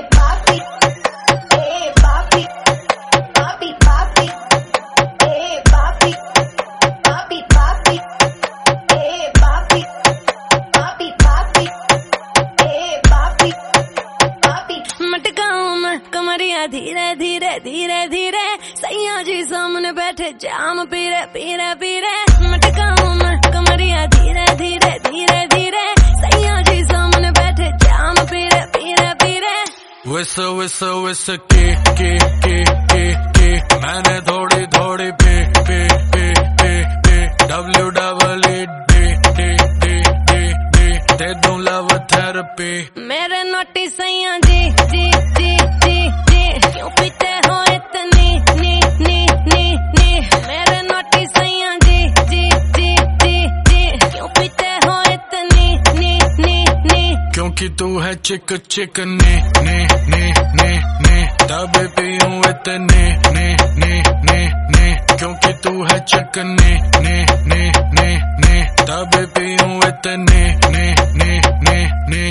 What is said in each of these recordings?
कमरिया धीरे धीरे धीरे धीरे सैया जी सामने बैठे जाम पीरे पीरे पीरे मटकाऊं मैं कमरिया धीरे धीरे धीरे धीरे सैया जी सामने बैठे जाम पीरे पीरे पीरे विस विस विस के मैंने थोड़ी थोड़ी पे दे दूं लव थेरेपी मेरे नोटी सैया जी जी जी जी जी क्यों पीते हो इतनी नी नी नी नी मेरे नोटी सैया जी जी जी जी जी क्यों पीते हो इतनी नी नी नी क्योंकि तू है चिक चिक ने तब पीऊं इतने ने क्योंकि तू है चिक ने तब पीऊं इतने ने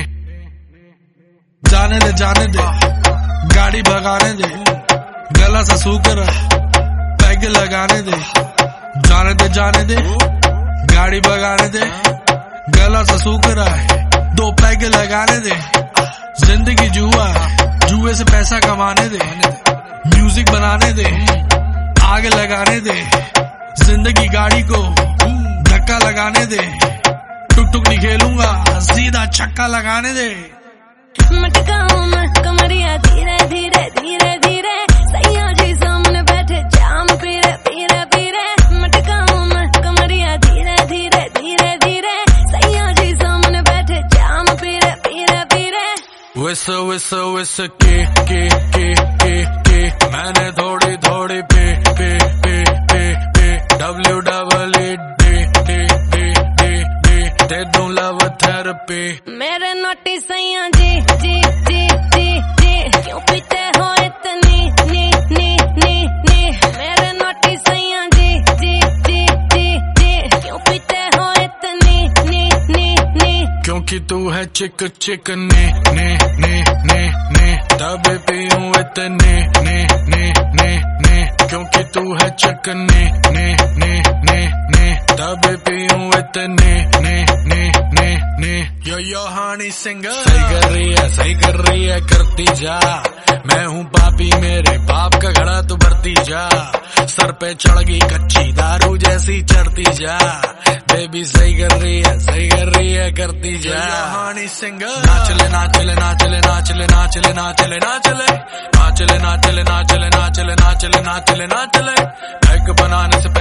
जाने दे गाड़ी भगाने दे गला सा सूख रहा पैग लगाने दे जाने दे गाड़ी भगाने दे गला सा सूख रहा है 2 पैग लगाने दे जिंदगी जुए से पैसा कमाने दे म्यूजिक बनाने दे आग लगाने दे जिंदगी गाड़ी को धक्का लगाने दे टुक नहीं खेलूंगा सीधा छक्का लगाने दे मटकाऊं मैं कमरिया धीरे धीरे धीरे धीरे सैया जी सामने बैठे जाम पीरे पीरे पीरे मटकाऊं मैं कमरिया धीरे धीरे धीरे धीरे सैया जी सामने बैठे जाम पीरे पीरे पीरे विस विस विस के मैंने थोड़ी थोड़ी पे दे दूं लव थेरेपी मेरे नोटी सैया जी जी जी जी जी क्यों पीते हो इतनी नी नी नी नी मेरे नोटी सैया जी जी जी जी जी क्यों पीते हो इतनी नी नी नी क्योंकि तू है चिक ने तब पीऊं इतने ने क्योंकि तू है चिक ने तब पीऊं इतने ने यो हानी सिंगर सही कर रही है करती जा मैं हूँ पापी मेरे बाप का घड़ा तू भरती जा सर पे चढ़ गई कच्ची दारू जैसी चढ़ती जा बेबी सही कर रही है करती जा हानी सिंगर नाचले नाचले नाचले नाचले नाचले नाचले नाचले नाचले नाचले नाचले नाचले नाचले नाचले नाचले बैग बनाने से